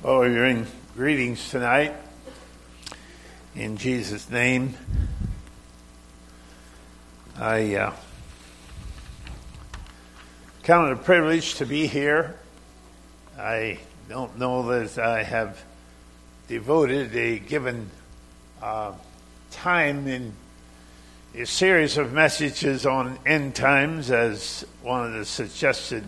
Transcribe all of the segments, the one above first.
Oh, you're in greetings tonight. In Jesus' name. I count it a privilege to be here. I don't know that I have devoted a given time in a series of messages on end times as one of the suggested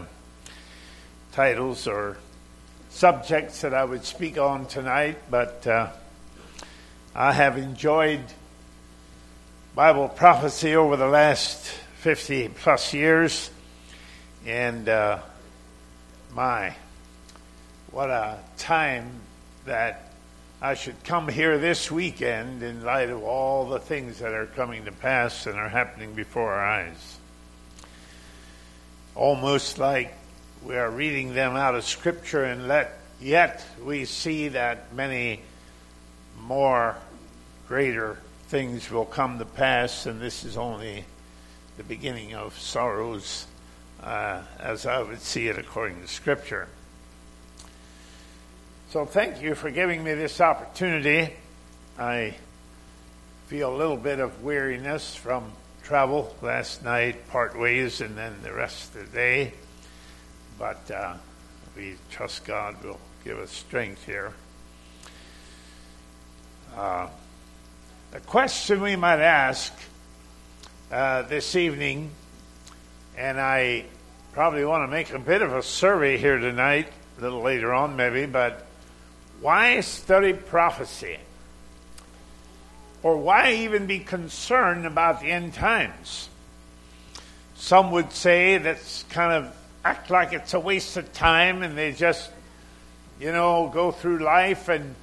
titles or subjects that I would speak on tonight, but I have enjoyed Bible prophecy over the last 50 plus years, and what a time that I should come here this weekend in light of all the things that are coming to pass and are happening before our eyes. Almost like we are reading them out of Scripture, and yet we see that many more greater things will come to pass, and this is only the beginning of sorrows, as I would see it according to Scripture. So thank you for giving me this opportunity. I feel a little bit of weariness from travel last night, part ways, and then the rest of the day. But we trust God will give us strength here. The question we might ask this evening, and I probably want to make a bit of a survey here tonight, a little later on maybe, but why study prophecy? Or why even be concerned about the end times? Some would say that's kind of act like it's a waste of time, and they just, go through life and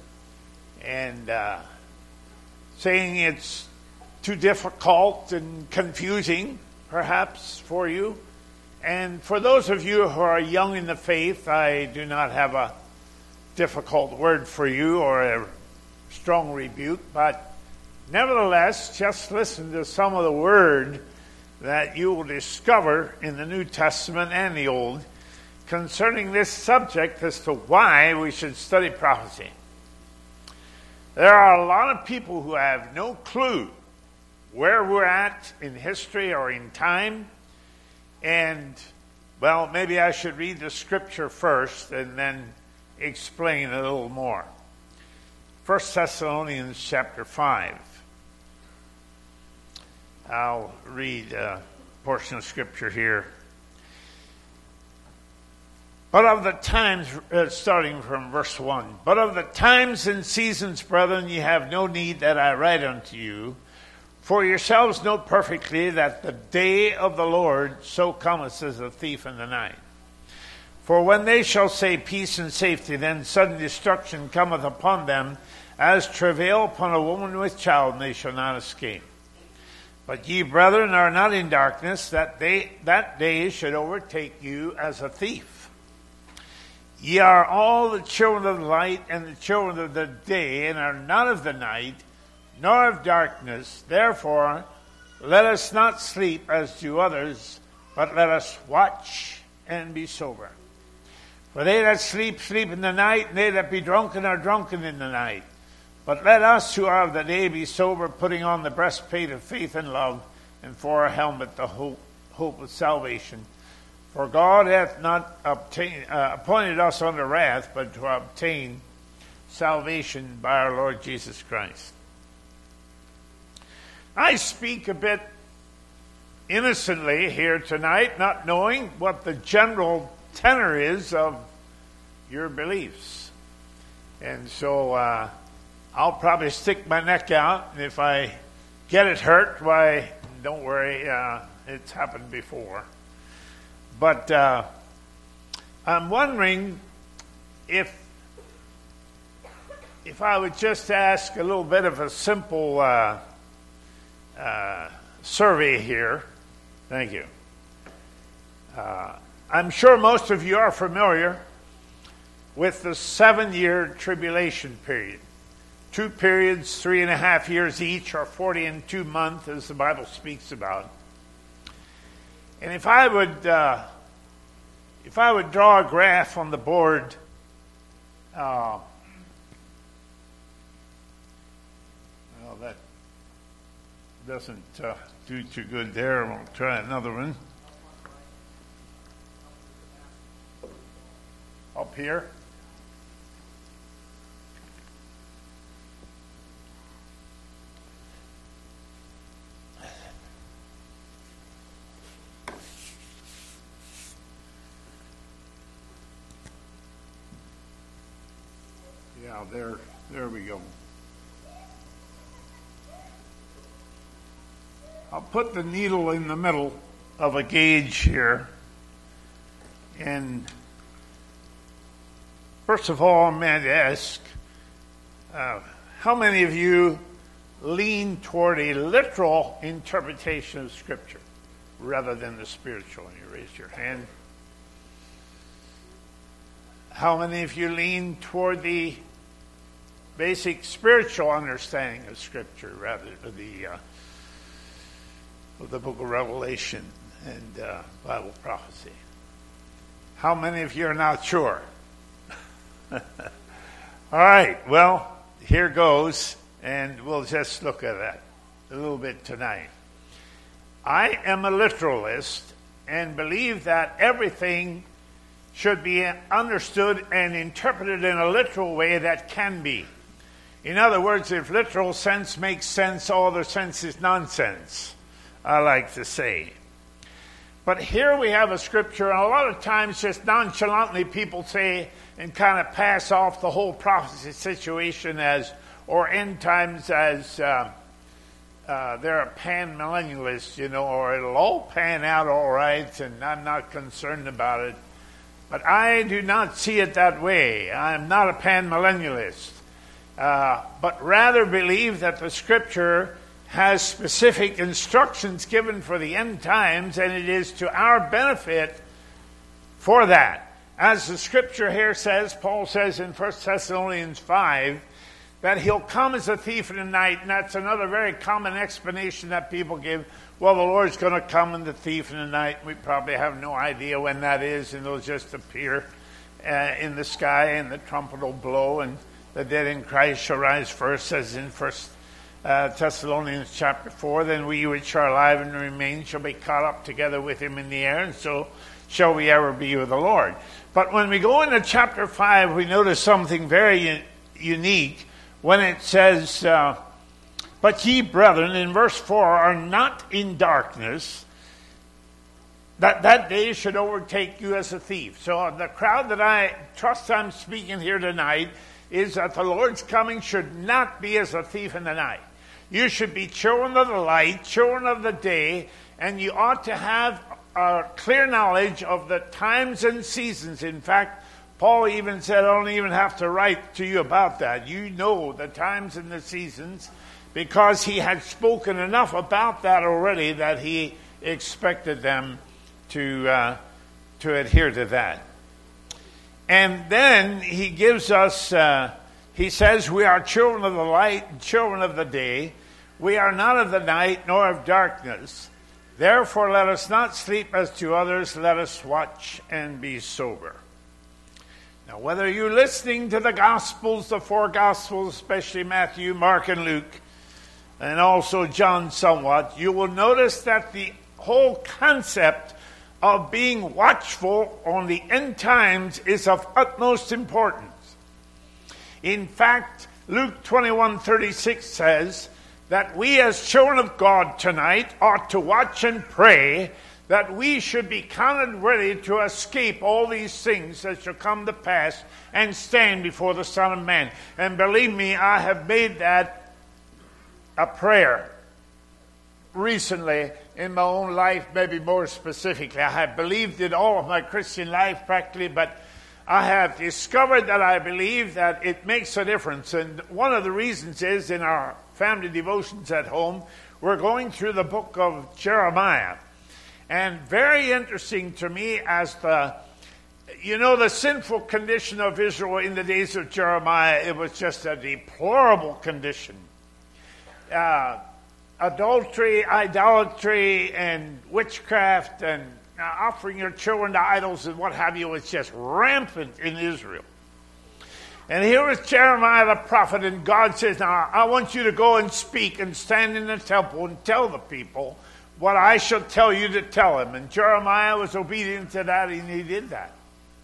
saying it's too difficult and confusing, perhaps, for you. And for those of you who are young in the faith, I do not have a difficult word for you or a strong rebuke, but nevertheless, just listen to some of the word that you will discover in the New Testament and the Old concerning this subject as to why we should study prophecy. There are a lot of people who have no clue where we're at in history or in time, and, well, maybe I should read the Scripture first and then explain a little more. 1 Thessalonians chapter 5. I'll read a portion of Scripture here. But of the times, starting from verse 1, but of the times and seasons, brethren, ye have no need that I write unto you, for yourselves know perfectly that the day of the Lord so cometh as a thief in the night. For when they shall say peace and safety, then sudden destruction cometh upon them, as travail upon a woman with child, and they shall not escape. But ye, brethren, are not in darkness, that day should overtake you as a thief. Ye are all the children of the light and the children of the day, and are not of the night, nor of darkness. Therefore, let us not sleep as do others, but let us watch and be sober. For they that sleep, sleep in the night, and they that be drunken are drunken in the night. But let us who are of the day be sober, putting on the breastplate of faith and love, and for a helmet the hope of salvation. For God hath not appointed us unto wrath, but to obtain salvation by our Lord Jesus Christ. I speak a bit innocently here tonight, not knowing what the general tenor is of your beliefs. And so I'll probably stick my neck out, and if I get it hurt, why, don't worry, it's happened before. But I'm wondering if I would just ask a little bit of a simple survey here. Thank you. I'm sure most of you are familiar with the 7-year tribulation period. 2 periods, 3.5 years each, or 40 and 2 months, as the Bible speaks about. And if I would draw a graph on the board Well, that doesn't do too good there. We'll try another one. Up here. Yeah, there we go. I'll put the needle in the middle of a gauge here. And first of all, I'm going to ask, how many of you lean toward a literal interpretation of Scripture rather than the spiritual? And you raise your hand. How many of you lean toward the basic spiritual understanding of Scripture rather than the book of Revelation and Bible prophecy? How many of you are not sure? All right, well, here goes, and we'll just look at that a little bit tonight. I am a literalist and believe that everything should be understood and interpreted in a literal way that can be. In other words, if literal sense makes sense, all other sense is nonsense, I like to say. But here we have a scripture, and a lot of times just nonchalantly people say and kind of pass off the whole prophecy situation as, or end times as, they're a pan-millennialist, or it'll all pan out all right, and I'm not concerned about it. But I do not see it that way. I'm not a pan-millennialist. But rather believe that the Scripture has specific instructions given for the end times, and it is to our benefit for that. As the Scripture here says, Paul says in 1 Thessalonians 5, that he'll come as a thief in the night, and that's another very common explanation that people give. Well, the Lord's going to come in the thief in the night. We probably have no idea when that is, and it'll just appear in the sky, and the trumpet will blow, and the dead in Christ shall rise first, as in 1 Thessalonians chapter 4. Then we which are alive and remain shall be caught up together with him in the air, and so shall we ever be with the Lord. But when we go into chapter 5, we notice something very unique when it says, but ye, brethren, in verse 4, are not in darkness, that day should overtake you as a thief. So the crowd that I trust I'm speaking here tonight is that the Lord's coming should not be as a thief in the night. You should be children of the light, children of the day, and you ought to have a clear knowledge of the times and seasons. In fact, Paul even said, I don't even have to write to you about that. You know the times and the seasons, because he had spoken enough about that already that he expected them to adhere to that. And then he gives us, he says, we are children of the light, children of the day. We are not of the night, nor of darkness. Therefore, let us not sleep as to others. Let us watch and be sober. Now, whether you're listening to the Gospels, the four Gospels, especially Matthew, Mark, and Luke, and also John somewhat, you will notice that the whole concept of being watchful on the end times is of utmost importance. In fact, Luke 21:36 says that we as children of God tonight ought to watch and pray that we should be counted ready to escape all these things that shall come to pass and stand before the Son of Man. And believe me, I have made that a prayer recently in my own life, maybe more specifically. I have believed it all of my Christian life practically, but I have discovered that I believe that it makes a difference. And one of the reasons is in our family devotions at home, we're going through the book of Jeremiah. And very interesting to me as the sinful condition of Israel in the days of Jeremiah, it was just a deplorable condition. Adultery, idolatry, and witchcraft, and offering your children to idols and what have you was just rampant in Israel. And here was Jeremiah the prophet, and God says, now I want you to go and speak and stand in the temple and tell the people what I shall tell you to tell them. And Jeremiah was obedient to that, and he did that.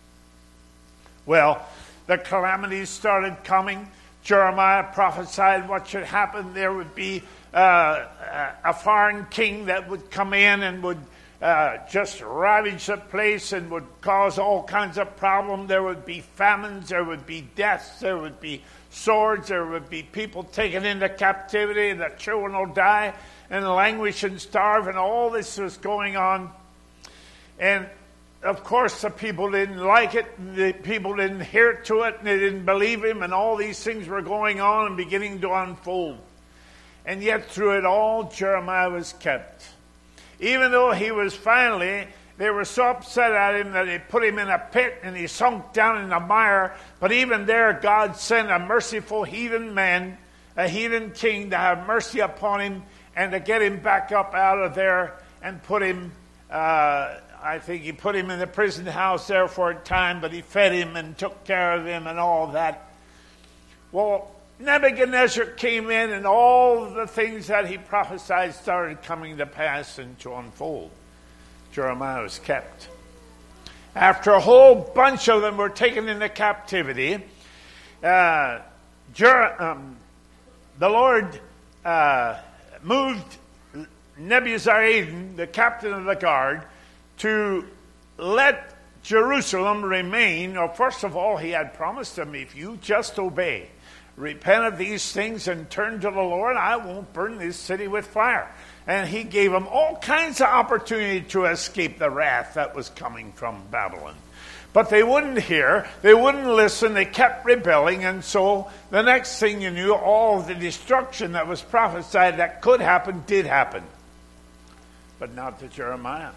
Well, the calamities started coming. Jeremiah prophesied what should happen. There would be a foreign king that would come in and would just ravage the place and would cause all kinds of problems. There would be famines, there would be deaths, there would be swords, there would be people taken into captivity, the children will die and languish and starve, and all this was going on. And of course the people didn't like it, the people didn't hear to it, and they didn't believe him, and all these things were going on and beginning to unfold. And yet through it all, Jeremiah was kept. Even though he was they were so upset at him that they put him in a pit and he sunk down in the mire. But even there, God sent a merciful heathen man, a heathen king, to have mercy upon him and to get him back up out of there and put him, I think he put him in the prison house there for a time, but he fed him and took care of him and all that. Well, Nebuchadnezzar came in, and all the things that he prophesied started coming to pass and to unfold. Jeremiah was kept. After a whole bunch of them were taken into captivity, the Lord moved Nebuzaradan, the captain of the guard, to let Jerusalem remain. Or first of all, he had promised them, if you just obey, repent of these things and turn to the Lord, I won't burn this city with fire. And he gave them all kinds of opportunity to escape the wrath that was coming from Babylon. But they wouldn't hear, they wouldn't listen, they kept rebelling, and so the next thing you knew, all the destruction that was prophesied that could happen did happen. But not to Jeremiah.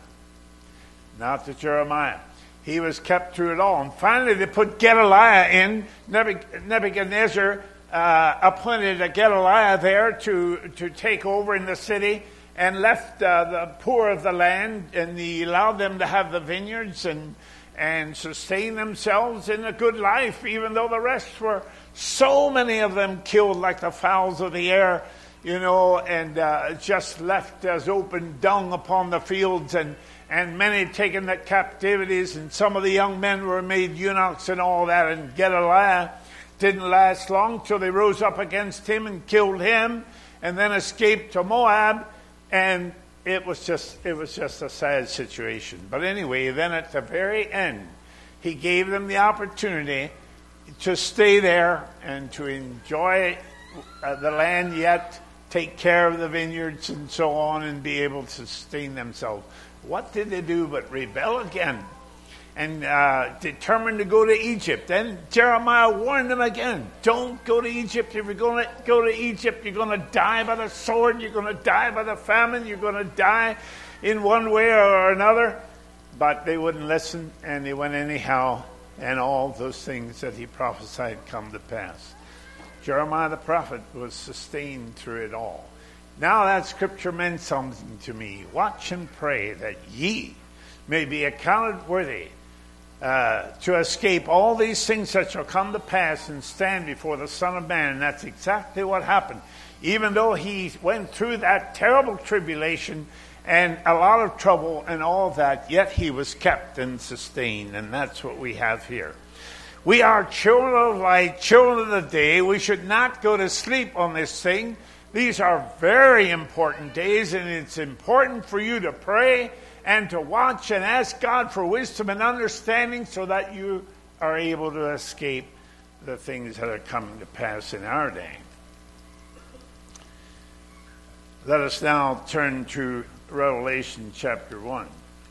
Not to Jeremiah. He was kept through it all. And finally they put Gedaliah in. Nebuchadnezzar appointed a Gedaliah there to take over in the city, and left the poor of the land, and he allowed them to have the vineyards and sustain themselves in a good life, even though the rest were, so many of them, killed like the fowls of the air, and just left as open dung upon the fields, and many taken to captivities, and some of the young men were made eunuchs and all that. And Gedaliah didn't last long till they rose up against him and killed him, and then escaped to Moab. And it was just a sad situation. But anyway, then at the very end, he gave them the opportunity to stay there and to enjoy the land, yet take care of the vineyards and so on, and be able to sustain themselves. What did they do but rebel again and determined to go to Egypt? Then Jeremiah warned them again, don't go to Egypt. If you're going to go to Egypt, you're going to die by the sword, you're going to die by the famine, you're going to die in one way or another. But they wouldn't listen, and they went anyhow, and all those things that he prophesied come to pass. Jeremiah the prophet was sustained through it all. Now that scripture meant something to me. Watch and pray that ye may be accounted worthy to escape all these things that shall come to pass and stand before the Son of Man. And that's exactly what happened. Even though he went through that terrible tribulation and a lot of trouble and all that, yet he was kept and sustained. And that's what we have here. We are children of light, children of the day. We should not go to sleep on this thing. These are very important days, and it's important for you to pray and to watch and ask God for wisdom and understanding so that you are able to escape the things that are coming to pass in our day. Let us now turn to Revelation chapter 1.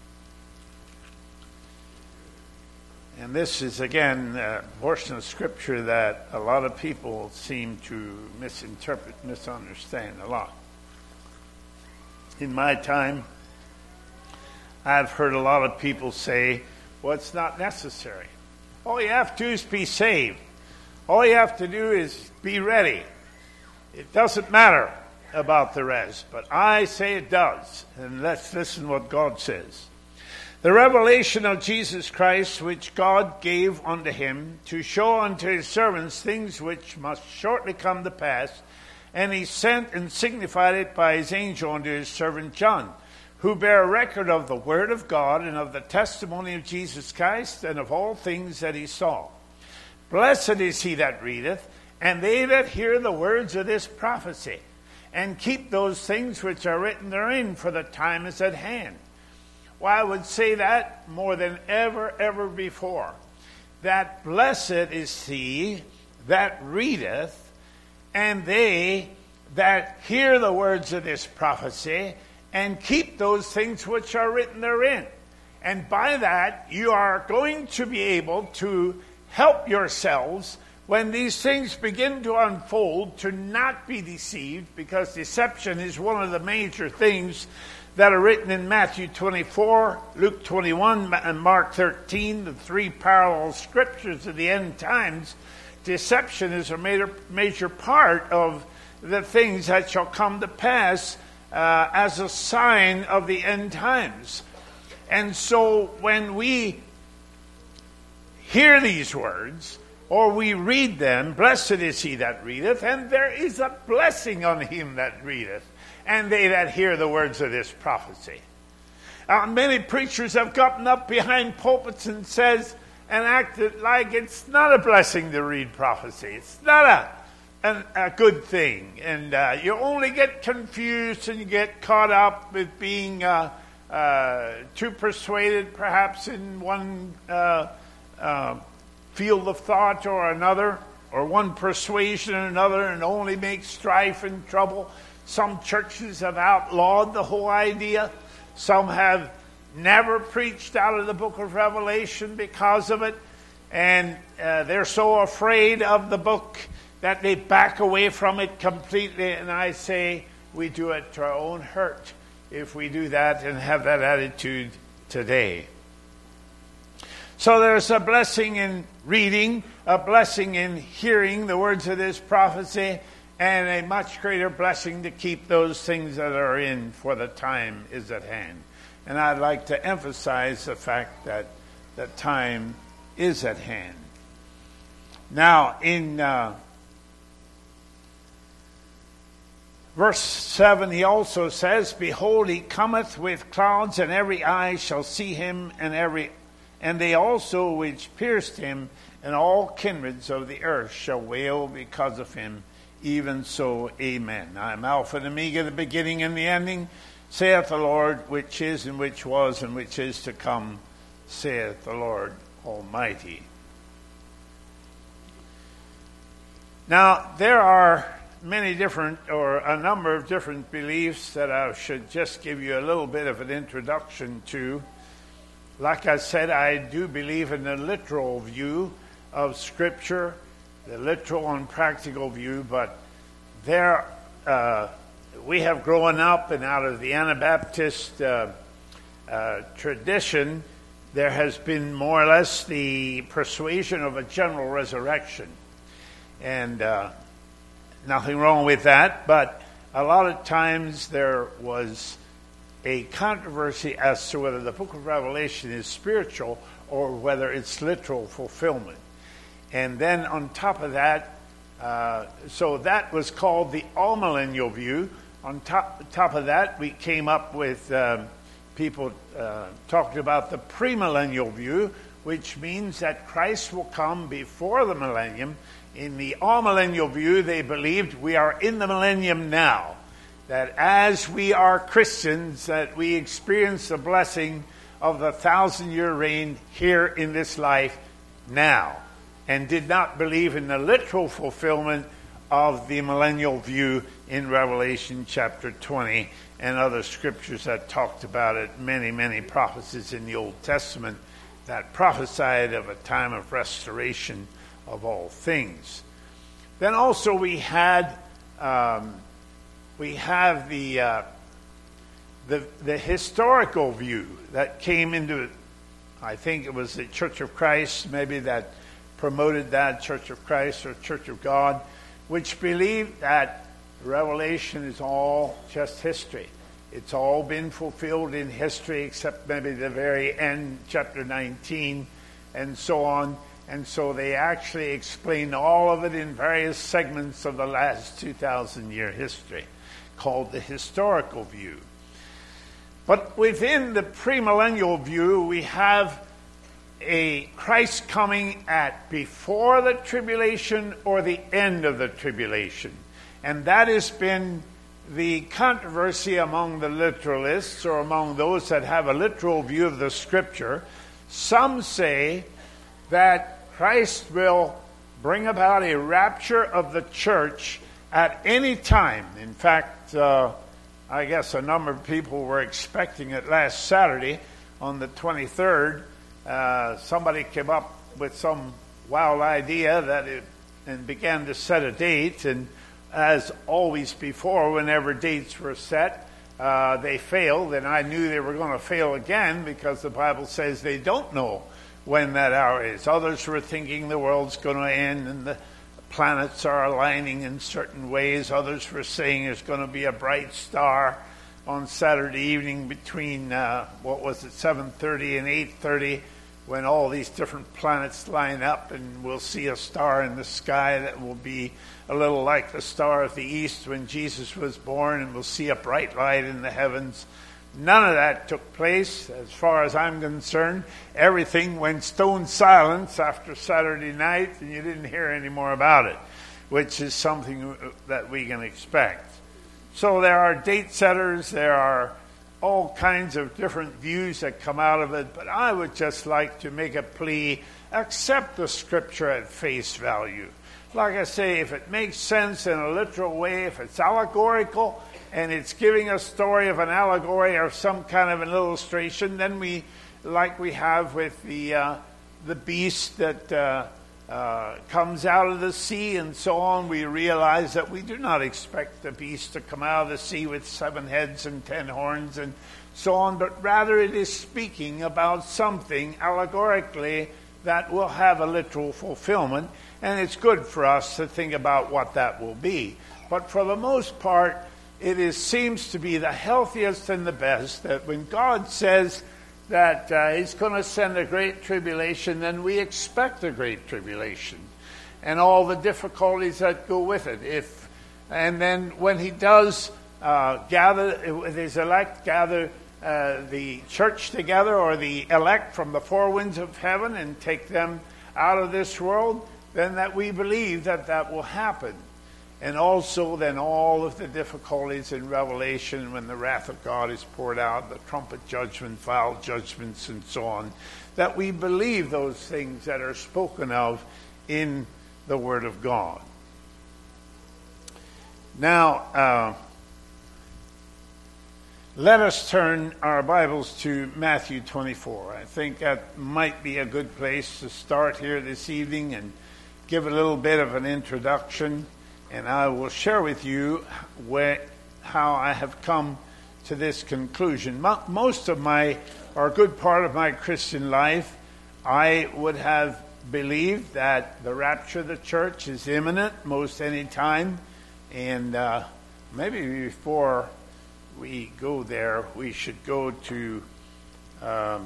And this is, again, a portion of Scripture that a lot of people seem to misinterpret, misunderstand a lot. In my time, I've heard a lot of people say, well, it's not necessary. All you have to do is be saved. All you have to do is be ready. It doesn't matter about the rest. But I say it does. And let's listen what God says. The revelation of Jesus Christ, which God gave unto him, to show unto his servants things which must shortly come to pass. And he sent and signified it by his angel unto his servant John, who bare record of the word of God and of the testimony of Jesus Christ and of all things that he saw. Blessed is he that readeth, and they that hear the words of this prophecy, and keep those things which are written therein, for the time is at hand. Well, I would say that more than ever before, that blessed is he that readeth, and they that hear the words of this prophecy, and keep those things which are written therein. And by that, you are going to be able to help yourselves when these things begin to unfold, to not be deceived, because deception is one of the major things that are written in Matthew 24, Luke 21, and Mark 13, the three parallel scriptures of the end times. Deception is a major part of the things that shall come to pass as a sign of the end times. And so when we hear these words, or we read them, blessed is he that readeth, and there is a blessing on him that readeth, and they that hear the words of this prophecy. Many preachers have gotten up behind pulpits and acted like it's not a blessing to read prophecy. It's not a good thing. And you only get confused and you get caught up with being too persuaded perhaps in one field of thought or another, or one persuasion or another, and only make strife and trouble. Some churches have outlawed the whole idea. Some have never preached out of the book of Revelation because of it. And they're so afraid of the book that they back away from it completely. And I say we do it to our own hurt if we do that and have that attitude today. So there's a blessing in reading, a blessing in hearing the words of this prophecy, and a much greater blessing to keep those things that are in, for the time is at hand. And I'd like to emphasize the fact that the time is at hand. Now, in verse 7, he also says, behold, he cometh with clouds, and every eye shall see him, and they also which pierced him, and all kindreds of the earth shall wail because of him. Even so, amen. I am Alpha and Omega, the beginning and the ending, saith the Lord, which is and which was and which is to come, saith the Lord Almighty. Now, there are many different, or a number of different beliefs that I should just give you a little bit of an introduction to. Like I said, I do believe in the literal view of Scripture, the literal and practical view, but we have grown up, and out of the Anabaptist tradition, there has been more or less the persuasion of a general resurrection. And nothing wrong with that, but a lot of times there was a controversy as to whether the book of Revelation is spiritual or whether it's literal fulfillment. And then on top of that, so that was called the all-millennial view. On top of that, we came up with people talking about the premillennial view, which means that Christ will come before the millennium. In the all-millennial view, they believed we are in the millennium now. That as we are Christians, that we experience the blessing of the 1,000-year reign here in this life now, and did not believe in the literal fulfillment of the millennial view in Revelation chapter 20 and other scriptures that talked about it, many prophecies in the Old Testament that prophesied of a time of restoration of all things. Then also we have the historical view that came into, I think it was the Church of Christ, maybe that promoted that, Church of Christ or Church of God, which believed that Revelation is all just history. It's all been fulfilled in history except maybe the very end, chapter 19, and so on. And so they actually explain all of it in various segments of the last 2,000-year history, called the historical view. But within the premillennial view, we have a Christ coming at before the tribulation or the end of the tribulation. And that has been the controversy among the literalists, or among those that have a literal view of the Scripture. Some say that Christ will bring about a rapture of the church at any time. In fact, I guess a number of people were expecting it last Saturday on the 23rd. Somebody came up with some wild idea and began to set a date. And as always before, whenever dates were set, they failed. And I knew they were going to fail again because the Bible says they don't know when that hour is. Others were thinking the world's going to end and the planets are aligning in certain ways. Others were saying there's going to be a bright star on Saturday evening between 7:30 and 8:30, when all these different planets line up, and we'll see a star in the sky that will be a little like the Star of the East when Jesus was born, and we'll see a bright light in the heavens. None of that took place, as far as I'm concerned. Everything went stone silence after Saturday night, and you didn't hear any more about it, which is something that we can expect. So there are date setters, there are all kinds of different views that come out of it, but I would just like to make a plea: accept the Scripture at face value. Like I say, if it makes sense in a literal way, if it's allegorical, and it's giving a story of an allegory or some kind of an illustration, then we have with the beast that comes out of the sea and so on, we realize that we do not expect the beast to come out of the sea with 7 heads and 10 horns and so on, but rather it is speaking about something allegorically that will have a literal fulfillment, and it's good for us to think about what that will be. But for the most part, it seems to be the healthiest and the best that when God says that He's going to send a great tribulation, then we expect a great tribulation and all the difficulties that go with it. And then when He does gather, with His elect, gather the church together, or the elect from the four winds of heaven, and take them out of this world, then that we believe that will happen. And also then all of the difficulties in Revelation when the wrath of God is poured out, the trumpet judgment, vial judgments, and so on, that we believe those things that are spoken of in the Word of God. Now, let us turn our Bibles to Matthew 24. I think that might be a good place to start here this evening and give a little bit of an introduction. And I will share with you how I have come to this conclusion. Most of a good part of my Christian life, I would have believed that the rapture of the church is imminent most any time. And maybe before we go there, we should go to 2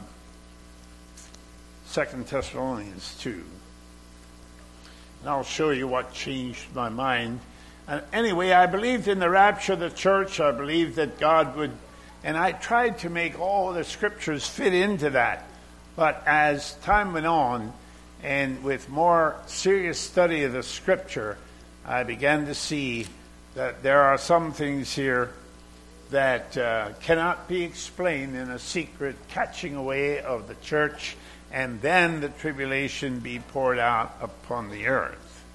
Thessalonians 2. And I'll show you what changed my mind. Anyway, I believed in the rapture of the church. I believed that God would, and I tried to make all the scriptures fit into that. But as time went on, and with more serious study of the scripture, I began to see that there are some things here that cannot be explained in a secret catching away of the church, and then the tribulation be poured out upon the earth.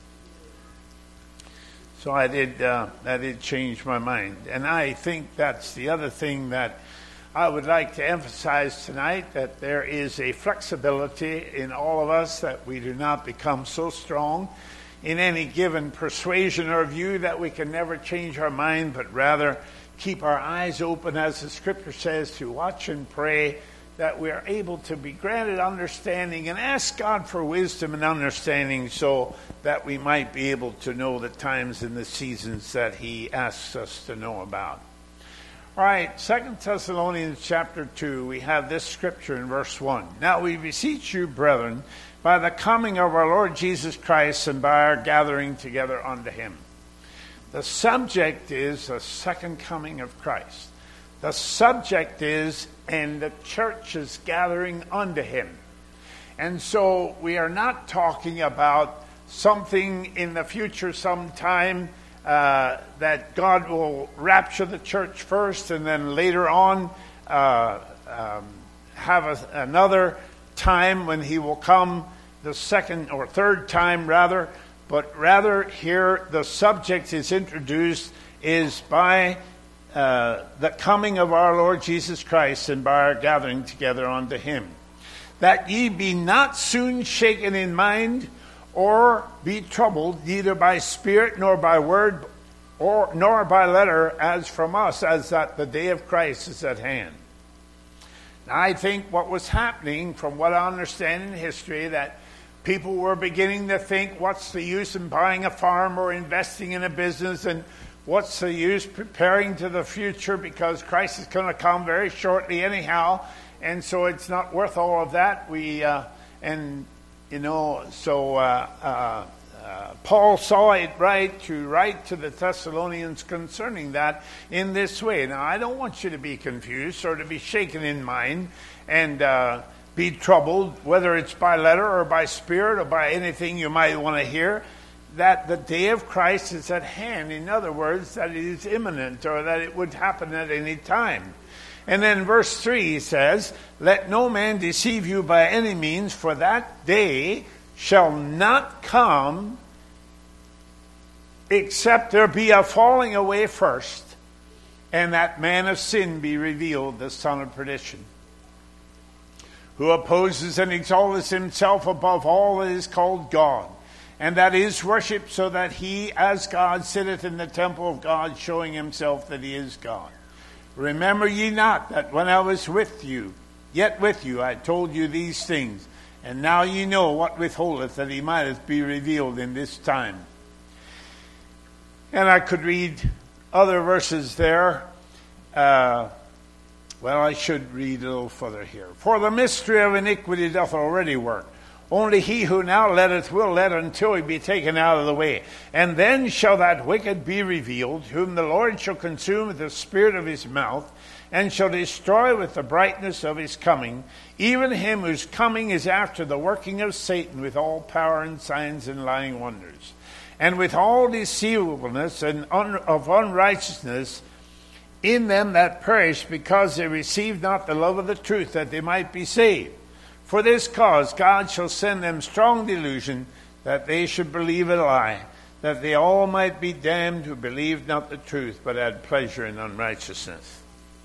So that did change my mind. And I think that's the other thing that I would like to emphasize tonight, that there is a flexibility in all of us, that we do not become so strong in any given persuasion or view that we can never change our mind, but rather keep our eyes open, as the scripture says, to watch and pray, that we are able to be granted understanding and ask God for wisdom and understanding, so that we might be able to know the times and the seasons that He asks us to know about. All right, 2 Thessalonians chapter 2, we have this scripture in verse 1. Now we beseech you, brethren, by the coming of our Lord Jesus Christ and by our gathering together unto him. The subject is the second coming of Christ. The subject is, and the church is gathering unto him. And so we are not talking about something in the future sometime that God will rapture the church first and then later on have another time when he will come the second or third time rather. But rather here the subject is introduced is by the coming of our Lord Jesus Christ and by our gathering together unto him. That ye be not soon shaken in mind, or be troubled, neither by spirit, nor by word, nor by letter, as from us, as that the day of Christ is at hand. Now, I think what was happening, from what I understand in history, that people were beginning to think, what's the use in buying a farm or investing in a business, and what's the use preparing to the future, because Christ is going to come very shortly anyhow, and so it's not worth all of that. Paul saw it right to write to the Thessalonians concerning that in this way. Now, I don't want you to be confused or to be shaken in mind and be troubled, whether it's by letter or by spirit or by anything you might want to hear, that the day of Christ is at hand. In other words, that it is imminent, or that it would happen at any time. And then verse 3 he says, let no man deceive you by any means, for that day shall not come except there be a falling away first, and that man of sin be revealed, the son of perdition, who opposes and exalteth himself above all that is called God, and that is worshipped, so that he as God sitteth in the temple of God, showing himself that he is God. Remember ye not that when I was yet with you, I told you these things, and now ye know what withholdeth, that he mighteth be revealed in this time. And I could read other verses there. I should read a little further here. For the mystery of iniquity doth already work. Only he who now letteth will let until he be taken out of the way. And then shall that wicked be revealed, whom the Lord shall consume with the spirit of his mouth, and shall destroy with the brightness of his coming, even him whose coming is after the working of Satan, with all power and signs and lying wonders, and with all deceivableness and of unrighteousness in them that perish, because they receive not the love of the truth, that they might be saved. For this cause God shall send them strong delusion, that they should believe a lie, that they all might be damned who believed not the truth, but had pleasure in unrighteousness.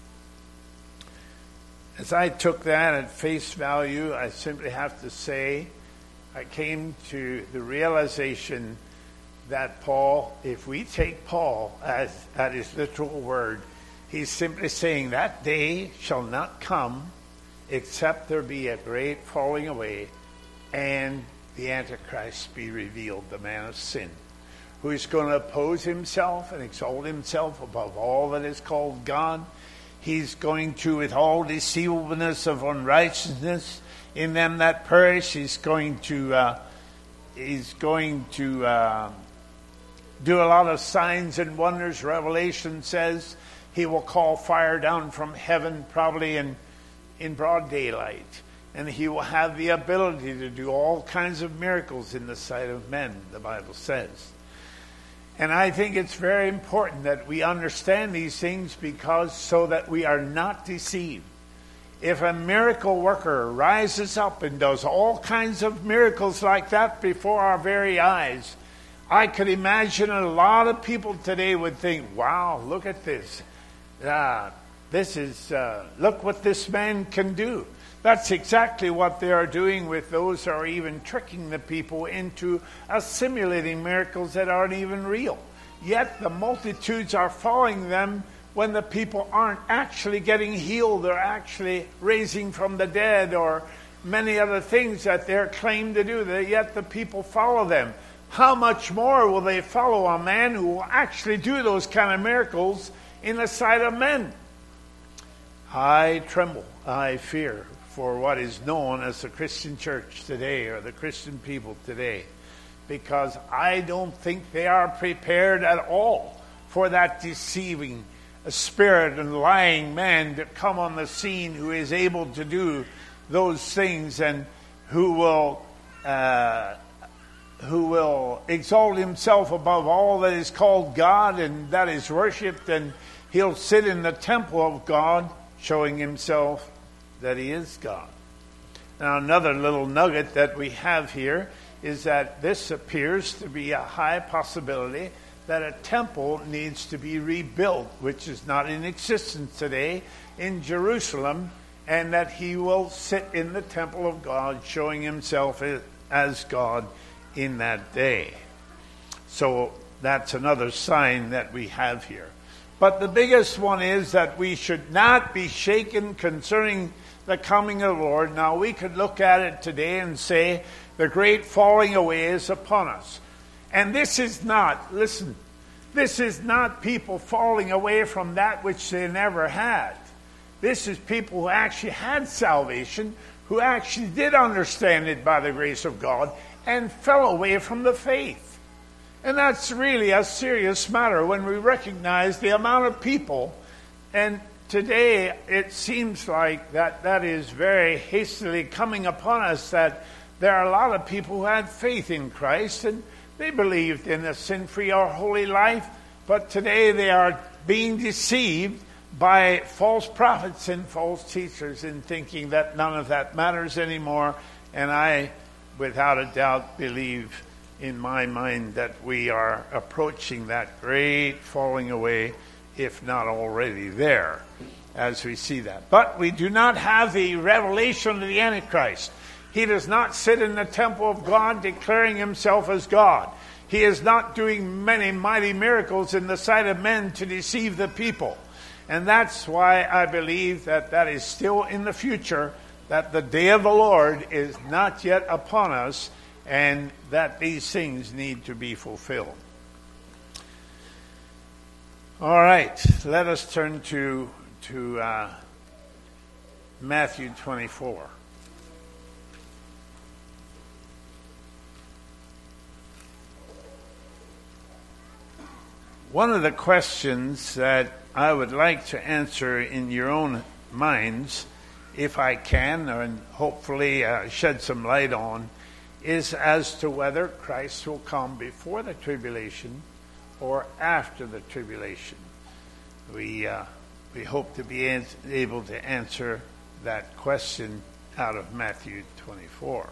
As I took that at face value, I simply have to say, I came to the realization that Paul, if we take Paul as at his literal word, he's simply saying that day shall not come except there be a great falling away and the Antichrist be revealed, the man of sin, who is going to oppose himself and exalt himself above all that is called God. He's going to, with all deceivableness of unrighteousness in them that perish, he's going to do a lot of signs and wonders. Revelation says he will call fire down from heaven, probably in broad daylight. And he will have the ability to do all kinds of miracles in the sight of men, the Bible says. And I think it's very important that we understand these things, because so that we are not deceived. If a miracle worker rises up and does all kinds of miracles like that before our very eyes, I could imagine a lot of people today would think, wow, look at this. Look what this man can do. That's exactly what they are doing with those who are even tricking the people into assimilating miracles that aren't even real. Yet the multitudes are following them when the people aren't actually getting healed or actually raising from the dead or many other things that they're claimed to do. Yet the people follow them. How much more will they follow a man who will actually do those kind of miracles in the sight of men? I tremble, I fear for what is known as the Christian church today, or the Christian people today, because I don't think they are prepared at all for that deceiving spirit and lying man to come on the scene, who is able to do those things, and who will exalt himself above all that is called God and that is worshipped, and he'll sit in the temple of God showing himself that he is God. Now, another little nugget that we have here is that this appears to be a high possibility that a temple needs to be rebuilt, which is not in existence today in Jerusalem, and that he will sit in the temple of God showing himself as God in that day. So that's another sign that we have here. But the biggest one is that we should not be shaken concerning the coming of the Lord. Now, we could look at it today and say the great falling away is upon us. And this is not, listen, this is not people falling away from that which they never had. This is people who actually had salvation, who actually did understand it by the grace of God, and fell away from the faith. And that's really a serious matter when we recognize the amount of people. And today it seems like that is very hastily coming upon us, that there are a lot of people who had faith in Christ and they believed in a sin-free or holy life, but today they are being deceived by false prophets and false teachers in thinking that none of that matters anymore. And I, without a doubt, believe in my mind that we are approaching that great falling away, if not already there, as we see that. But we do not have the revelation of the Antichrist. He does not sit in the temple of God declaring himself as God. He is not doing many mighty miracles in the sight of men to deceive the people. And that's why I believe that is still in the future, that the day of the Lord is not yet upon us, and that these things need to be fulfilled. All right, let us turn to Matthew 24. One of the questions that I would like to answer in your own minds, if I can, and hopefully shed some light on, is as to whether Christ will come before the tribulation or after the tribulation. We hope to be able to answer that question out of Matthew 24.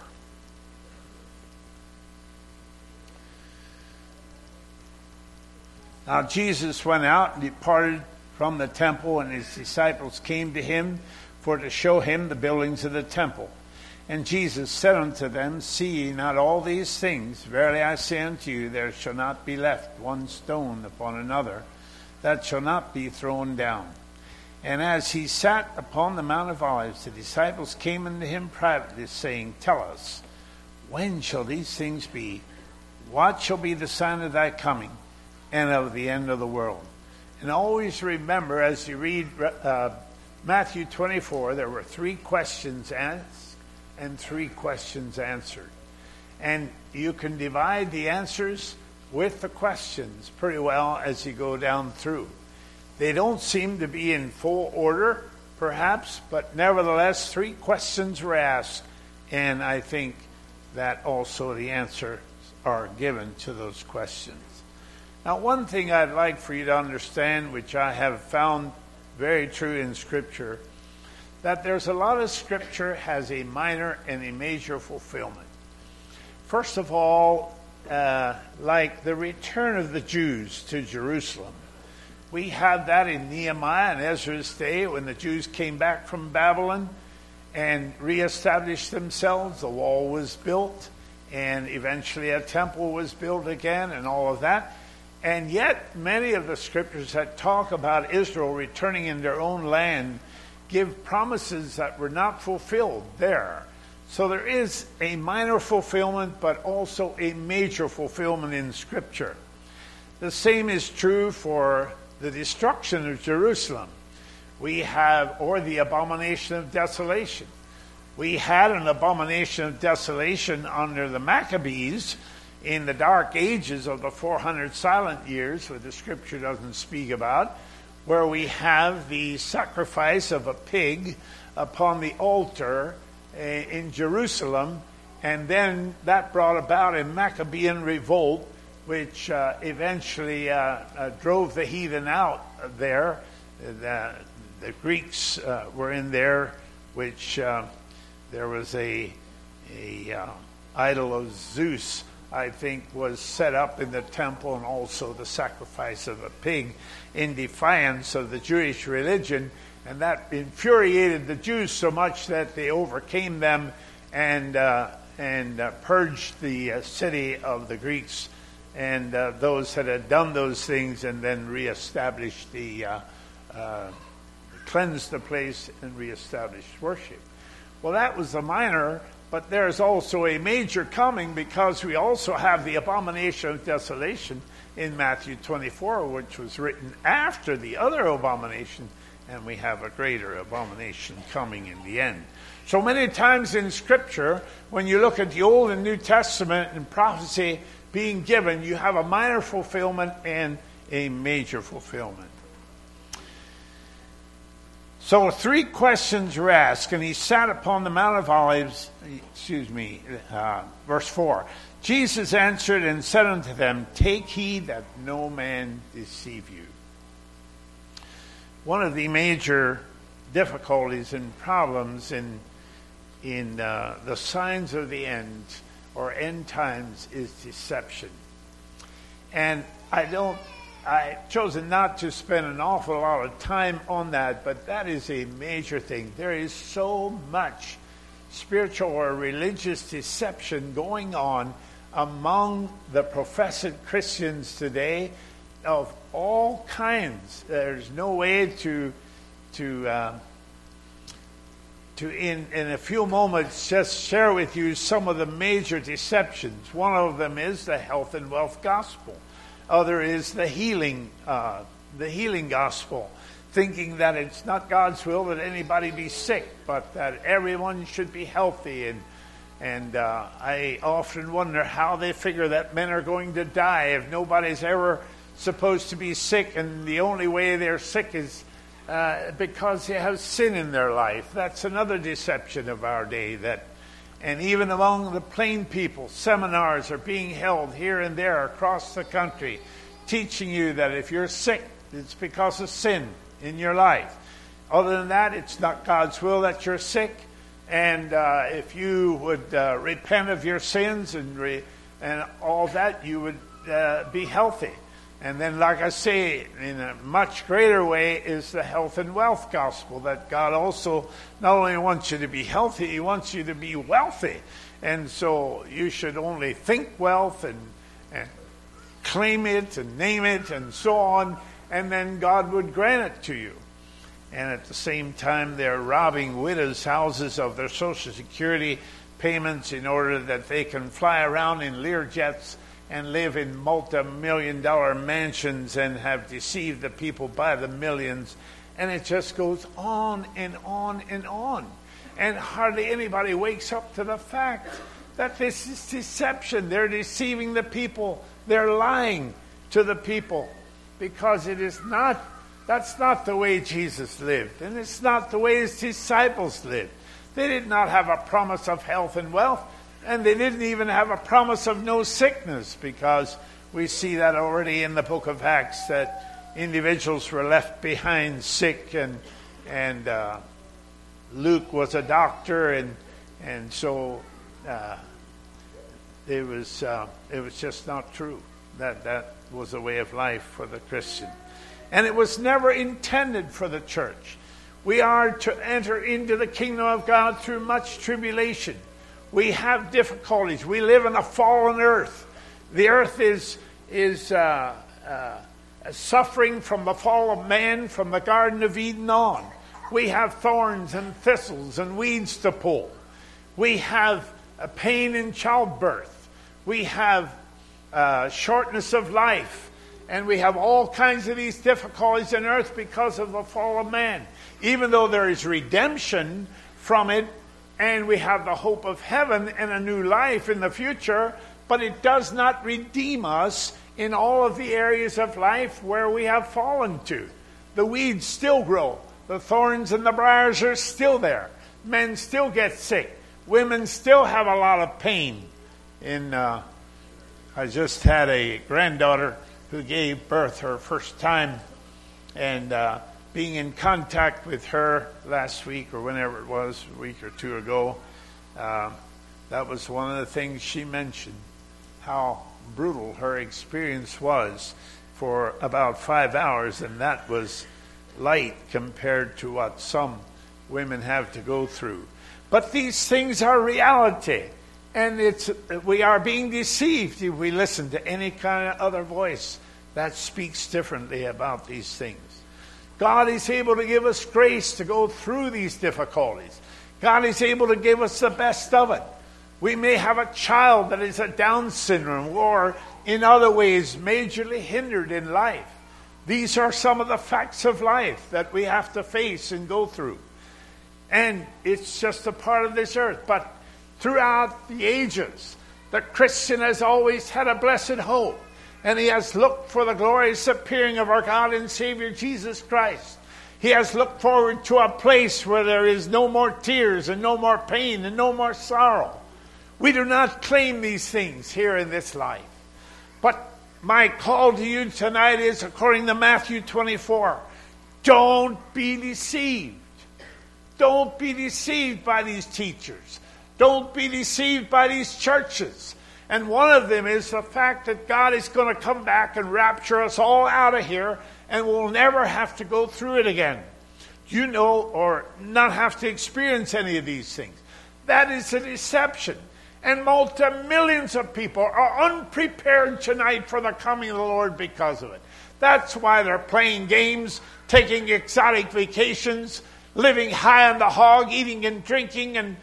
Now Jesus went out and departed from the temple, and his disciples came to him for to show him the buildings of the temple. And Jesus said unto them, See ye not all these things? Verily I say unto you, there shall not be left one stone upon another that shall not be thrown down. And as he sat upon the Mount of Olives, the disciples came unto him privately, saying, Tell us, when shall these things be? What shall be the sign of thy coming and of the end of the world? And always remember, as you read Matthew 24, there were 3 questions asked and 3 questions answered. And you can divide the answers with the questions pretty well as you go down through. They don't seem to be in full order, perhaps, but nevertheless 3 questions were asked, and I think that also the answers are given to those questions. Now, one thing I'd like for you to understand, which I have found very true in Scripture, that there's a lot of Scripture has a minor and a major fulfillment. First of all, like the return of the Jews to Jerusalem. We have that in Nehemiah and Ezra's day when the Jews came back from Babylon and reestablished themselves. The wall was built, and eventually a temple was built again, and all of that. And yet, many of the Scriptures that talk about Israel returning in their own land give promises that were not fulfilled there. So there is a minor fulfillment, but also a major fulfillment in Scripture. The same is true for the destruction of Jerusalem. We have, or the abomination of desolation. We had an abomination of desolation under the Maccabees in the dark ages of the 400 silent years, which the scripture doesn't speak about, where we have the sacrifice of a pig upon the altar in Jerusalem, and then that brought about a Maccabean revolt, which eventually drove the heathen out there. The Greeks were in there, which there was a idol of Zeus, I think, was set up in the temple, and also the sacrifice of a pig in defiance of the Jewish religion. And that infuriated the Jews so much that they overcame them and purged the city of the Greeks and those that had done those things, and then reestablished cleansed the place and reestablished worship. Well, that was the minor, but there's also a major coming, because we also have the abomination of desolation in Matthew 24, which was written after the other abomination, and we have a greater abomination coming in the end. So many times in Scripture, when you look at the Old and New Testament and prophecy being given, you have a minor fulfillment and a major fulfillment. So 3 questions were asked, and he sat upon the Mount of Olives, verse 4. Jesus answered and said unto them, Take heed that no man deceive you. One of the major difficulties and problems in the signs of the end or end times is deception. And I've chosen not to spend an awful lot of time on that, but that is a major thing. There is so much spiritual or religious deception going on among the professed Christians today of all kinds. There's no way to in a few moments just share with you some of the major deceptions. One of them is the health and wealth gospel. Other is the healing gospel, thinking that it's not God's will that anybody be sick, but that everyone should be healthy. And I often wonder how they figure that men are going to die if nobody's ever supposed to be sick, and the only way they're sick is because they have sin in their life. That's another deception of our day. And even among the plain people, seminars are being held here and there across the country, teaching you that if you're sick, it's because of sin in your life. Other than that, it's not God's will that you're sick. And if you would repent of your sins and all that, you would be healthy. And then, like I say, in a much greater way is the health and wealth gospel, that God also not only wants you to be healthy, He wants you to be wealthy. And so you should only think wealth and claim it and name it and so on, and then God would grant it to you. And at the same time, they're robbing widows' houses of their Social Security payments in order that they can fly around in Learjets and live in multi-million-dollar mansions and have deceived the people by the millions. And it just goes on and on and on. And hardly anybody wakes up to the fact that this is deception. They're deceiving the people. They're lying to the people, because that's not the way Jesus lived. And it's not the way His disciples lived. They did not have a promise of health and wealth. And they didn't even have a promise of no sickness, because we see that already in the book of Acts, that individuals were left behind sick, and Luke was a doctor, and so it was just not true. That was a way of life for the Christian. And it was never intended for the church. We are to enter into the kingdom of God through much tribulation. We have difficulties. We live in a fallen earth. The earth is suffering from the fall of man from the Garden of Eden on. We have thorns and thistles and weeds to pull. We have pain in childbirth. We have shortness of life. And we have all kinds of these difficulties on earth because of the fall of man. Even though there is redemption from it, and we have the hope of heaven and a new life in the future, but it does not redeem us in all of the areas of life where we have fallen to. The weeds still grow. The thorns and the briars are still there. Men still get sick. Women still have a lot of pain. I just had a granddaughter who gave birth her first time, and being in contact with her last week or whenever it was, a week or two ago, that was one of the things she mentioned, how brutal her experience was for about 5 hours, and that was light compared to what some women have to go through. But these things are reality, and we are being deceived if we listen to any kind of other voice that speaks differently about these things. God is able to give us grace to go through these difficulties. God is able to give us the best of it. We may have a child that is a Down syndrome or in other ways majorly hindered in life. These are some of the facts of life that we have to face and go through. And it's just a part of this earth. But throughout the ages, the Christian has always had a blessed hope. And he has looked for the glorious appearing of our God and Savior Jesus Christ. He has looked forward to a place where there is no more tears and no more pain and no more sorrow. We do not claim these things here in this life. But my call to you tonight is, according to Matthew 24, don't be deceived. Don't be deceived by these teachers. Don't be deceived by these churches. And one of them is the fact that God is going to come back and rapture us all out of here, and we'll never have to go through it again. You know, or not have to experience any of these things. That is a deception. And multi-millions of people are unprepared tonight for the coming of the Lord because of it. That's why they're playing games, taking exotic vacations, living high on the hog, eating and drinking and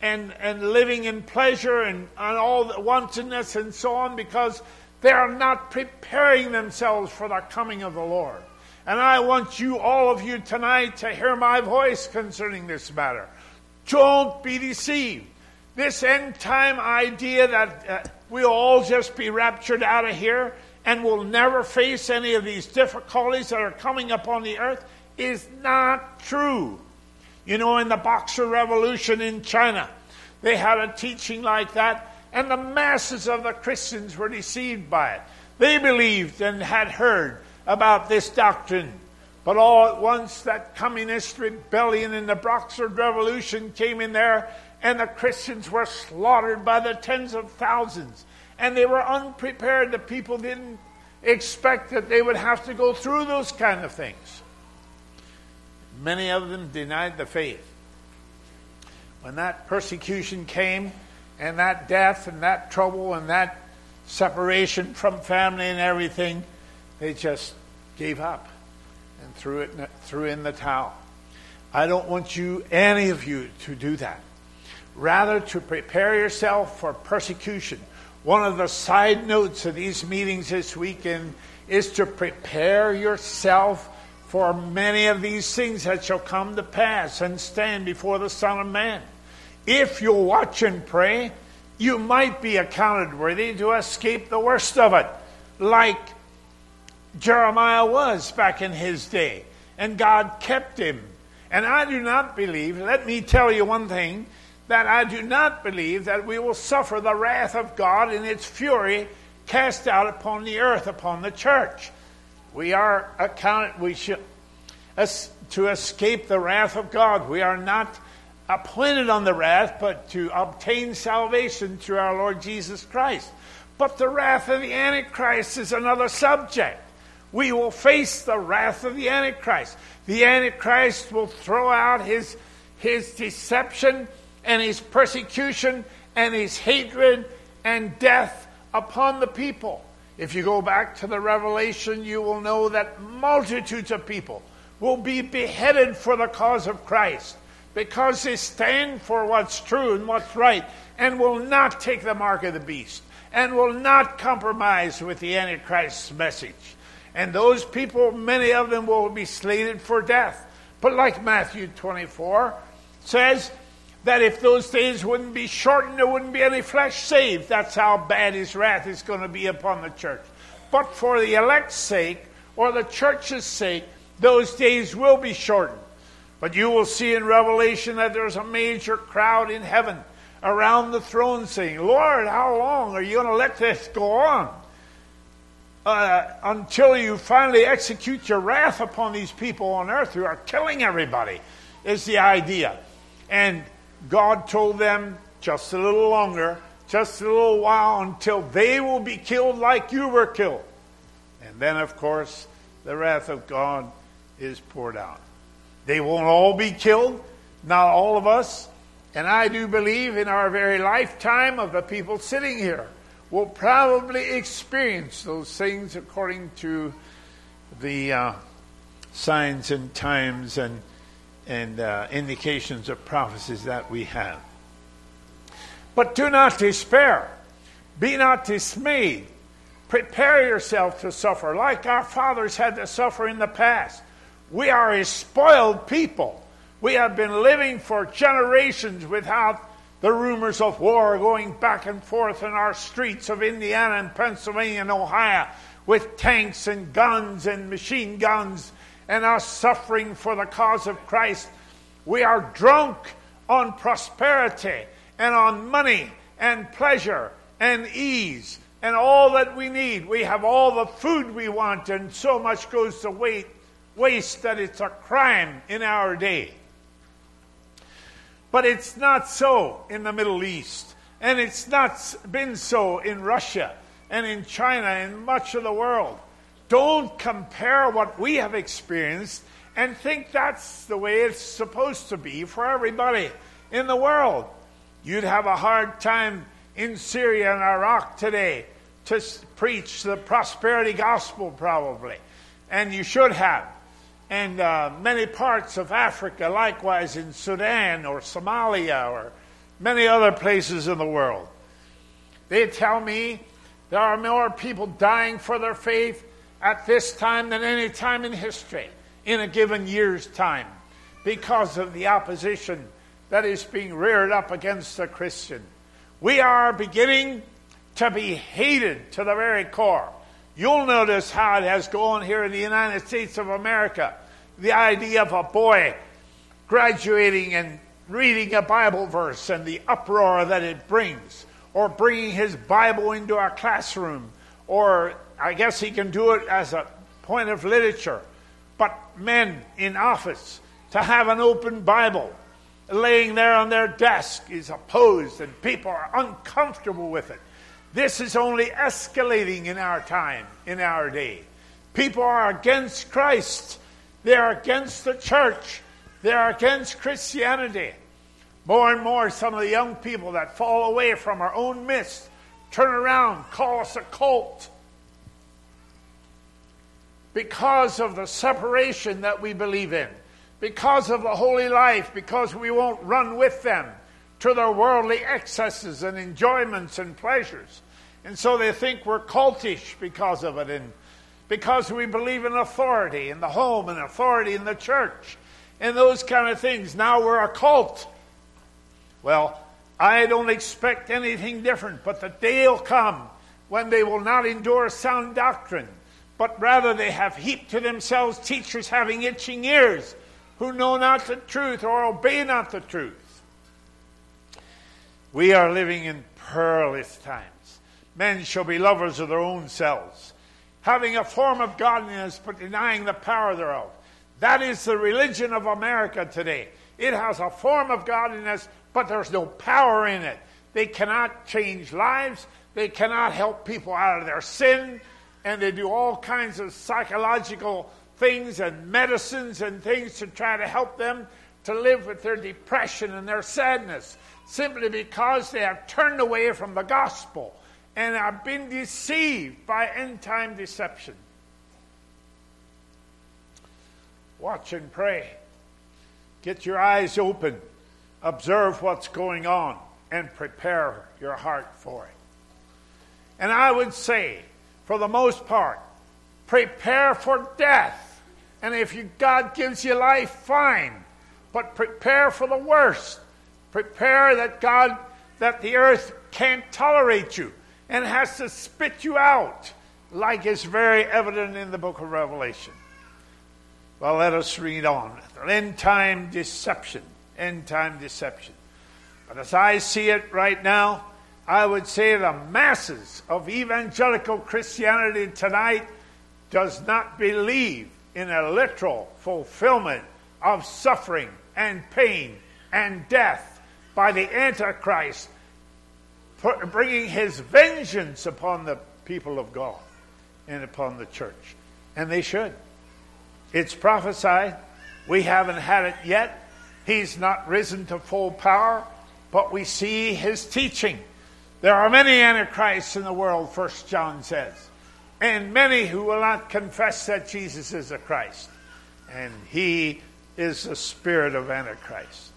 living in pleasure and all the wantonness and so on, because they are not preparing themselves for the coming of the Lord. And I want you, all of you tonight, to hear my voice concerning this matter. Don't be deceived. This end time idea that we'll all just be raptured out of here and we'll never face any of these difficulties that are coming upon the earth is not true. You know, in the Boxer Revolution in China, they had a teaching like that, and the masses of the Christians were deceived by it. They believed and had heard about this doctrine. But all at once, that communist rebellion in the Boxer Revolution came in there, and the Christians were slaughtered by the tens of thousands. And they were unprepared. The people didn't expect that they would have to go through those kind of things. Many of them denied the faith. When that persecution came, and that death, and that trouble, and that separation from family and everything, they just gave up and threw in the towel. I don't want any of you, to do that. Rather, to prepare yourself for persecution. One of the side notes of these meetings this weekend is to prepare yourself for many of these things that shall come to pass and stand before the Son of Man. If you'll watch and pray, you might be accounted worthy to escape the worst of it, like Jeremiah was back in his day, and God kept him. And I do not believe, let me tell you one thing, that I do not believe that we will suffer the wrath of God in its fury cast out upon the earth, upon the church. We are accounted, to escape the wrath of God. We are not appointed on the wrath, but to obtain salvation through our Lord Jesus Christ. But the wrath of the Antichrist is another subject. We will face the wrath of the Antichrist. The Antichrist will throw out his deception and his persecution and his hatred and death upon the people. If you go back to the Revelation, you will know that multitudes of people will be beheaded for the cause of Christ, because they stand for what's true and what's right, and will not take the mark of the beast, and will not compromise with the Antichrist's message. And those people, many of them will be slated for death. But like Matthew 24 says, that if those days wouldn't be shortened, there wouldn't be any flesh saved. That's how bad his wrath is going to be upon the church. But for the elect's sake, or the church's sake, those days will be shortened. But you will see in Revelation that there's a major crowd in heaven around the throne saying, Lord, how long are you going to let this go on? Until you finally execute your wrath upon these people on earth who are killing everybody, is the idea. And God told them just a little longer, just a little while, until they will be killed like you were killed. And then, of course, the wrath of God is poured out. They won't all be killed, not all of us. And I do believe in our very lifetime of the people sitting here will probably experience those things according to the signs and times and indications of prophecies that we have. But do not despair. Be not dismayed. Prepare yourself to suffer like our fathers had to suffer in the past. We are a spoiled people. We have been living for generations without the rumors of war going back and forth in our streets of Indiana and Pennsylvania and Ohio with tanks and guns and machine guns, and us suffering for the cause of Christ. We are drunk on prosperity and on money and pleasure and ease and all that we need. We have all the food we want, and so much goes to waste that it's a crime in our day. But it's not so in the Middle East, and it's not been so in Russia and in China and much of the world. Don't compare what we have experienced and think that's the way it's supposed to be for everybody in the world. You'd have a hard time in Syria and Iraq today to preach the prosperity gospel probably. And you should have. And many parts of Africa, likewise in Sudan or Somalia or many other places in the world. They tell me there are more people dying for their faith at this time than any time in history in a given year's time because of the opposition that is being reared up against the Christian. We are beginning to be hated to the very core. You'll notice how it has gone here in the United States of America. The idea of a boy graduating and reading a Bible verse and the uproar that it brings, or bringing his Bible into our classroom, or I guess he can do it as a point of literature. But men in office, to have an open Bible laying there on their desk is opposed, and people are uncomfortable with it. This is only escalating in our time, in our day. People are against Christ. They are against the church. They are against Christianity. More and more, some of the young people that fall away from our own midst turn around, call us a cult, because of the separation that we believe in, because of the holy life, because we won't run with them to their worldly excesses and enjoyments and pleasures. And so they think we're cultish because of it, and because we believe in authority in the home and authority in the church and those kind of things. Now we're a cult. Well, I don't expect anything different, but the day will come when they will not endure sound doctrine, but rather they have heaped to themselves teachers having itching ears, who know not the truth or obey not the truth. We are living in perilous times. Men shall be lovers of their own selves, having a form of godliness but denying the power thereof. That is the religion of America today. It has a form of godliness, but there's no power in it. They cannot change lives. They cannot help people out of their sin. And they do all kinds of psychological things and medicines and things to try to help them to live with their depression and their sadness, simply because they have turned away from the gospel and have been deceived by end-time deception. Watch and pray. Get your eyes open. Observe what's going on and prepare your heart for it. And I would say, for the most part, Prepare for death. And if God gives you life, fine. But prepare for the worst. Prepare that the earth can't tolerate you and has to spit you out, like is very evident in the book of Revelation. Well, let us read on. End time deception. End time deception. But as I see it right now, I would say the masses of evangelical Christianity tonight does not believe in a literal fulfillment of suffering and pain and death by the Antichrist bringing his vengeance upon the people of God and upon the church. And they should. It's prophesied. We haven't had it yet. He's not risen to full power, but we see his teaching. There are many antichrists in the world, 1 John says, and many who will not confess that Jesus is the Christ. And he is the spirit of Antichrist.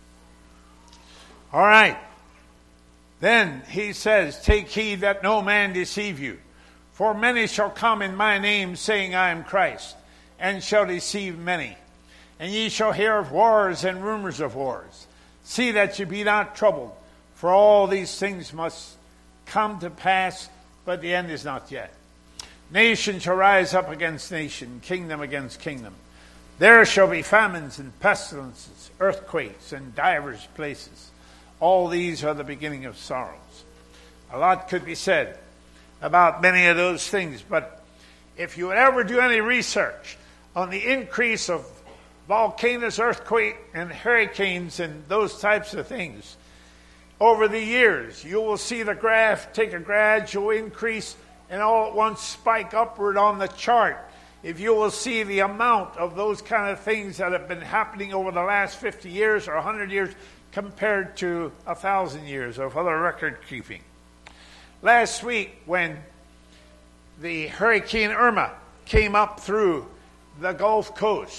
All right. Then he says, take heed that no man deceive you. For many shall come in my name, saying, I am Christ, and shall deceive many. And ye shall hear of wars and rumors of wars. See that ye be not troubled, for all these things must come to pass, but the end is not yet. Nation shall rise up against nation, kingdom against kingdom. There shall be famines and pestilences, earthquakes in divers places. All these are the beginning of sorrows. A lot could be said about many of those things, but if you would ever do any research on the increase of volcanoes, earthquakes, and hurricanes and those types of things over the years, you will see the graph take a gradual increase and all at once spike upward on the chart. If you will see the amount of those kind of things that have been happening over the last 50 years or 100 years compared to 1,000 years of other record keeping. Last week, when the Hurricane Irma came up through the Gulf Coast,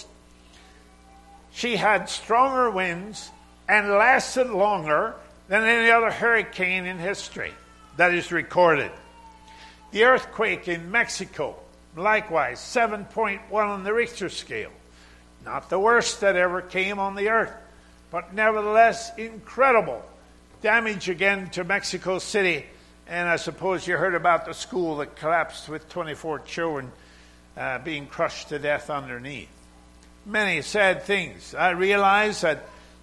she had stronger winds and lasted longer than any other hurricane in history that is recorded. The earthquake in Mexico, likewise, 7.1 on the Richter scale. Not the worst that ever came on the earth, but nevertheless incredible damage again to Mexico City. And I suppose you heard about the school that collapsed with 24 children being crushed to death underneath. Many sad things. I realize that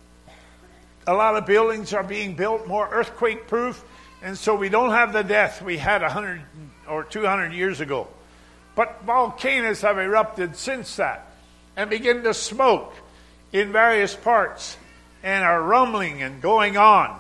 a lot of buildings are being built more earthquake-proof, and so we don't have the death we had 100 or 200 years ago. But volcanoes have erupted since that and begin to smoke in various parts and are rumbling and going on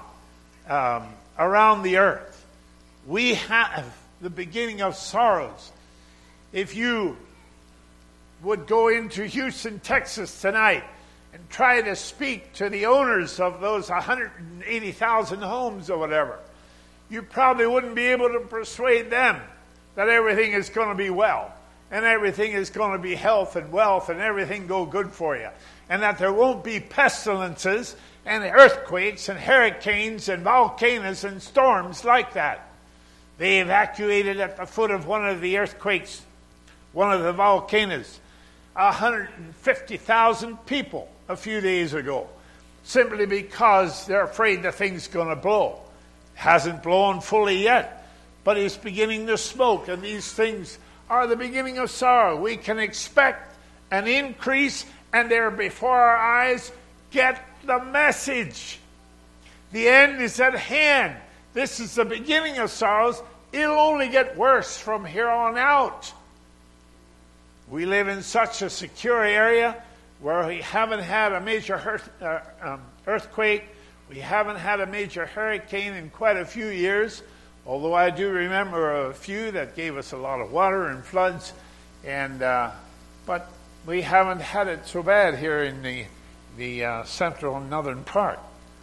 around the earth. We have the beginning of sorrows. If you would go into Houston, Texas tonight and try to speak to the owners of those 180,000 homes or whatever, you probably wouldn't be able to persuade them that everything is going to be well and everything is going to be health and wealth and everything go good for you, and that there won't be pestilences and earthquakes and hurricanes and volcanoes and storms like that. They evacuated at the foot of one of the earthquakes, one of the volcanoes, 150,000 people a few days ago, simply because they're afraid the thing's going to blow. Hasn't blown fully yet, but it's beginning to smoke, and these things are the beginning of sorrow. We can expect an increase, and they're before our eyes. Get the message. The end is at hand. This is the beginning of sorrows. It'll only get worse from here on out. We live in such a secure area where we haven't had a major earthquake. We haven't had a major hurricane in quite a few years, although I do remember a few that gave us a lot of water and floods. But we haven't had it so bad here in the central and northern part.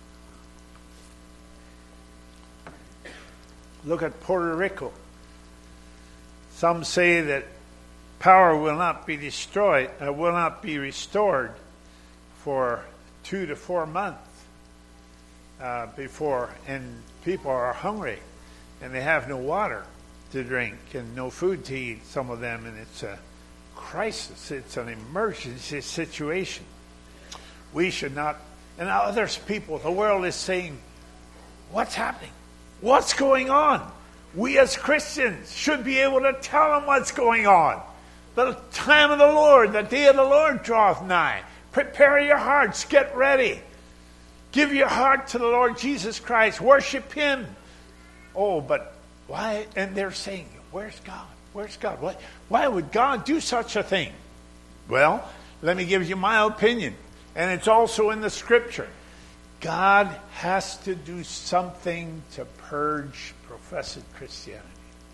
Look at Puerto Rico. Some say that power will not be will not be restored for 2 to 4 months before, and people are hungry and they have no water. to drink and no food to eat, some of them, and it's a crisis. It's an emergency situation. We should not, and others people, the world is saying, what's happening? What's going on? We as Christians should be able to tell them what's going on. The time of the Lord, the day of the Lord draweth nigh. Prepare your hearts, get ready. Give your heart to the Lord Jesus Christ. Worship Him. Oh, but why? And they're saying, where's God? Where's God? Why would God do such a thing? Well, let me give you my opinion. And it's also in the Scripture. God has to do something to purge professed Christianity.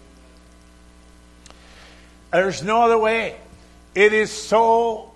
There's no other way. It is so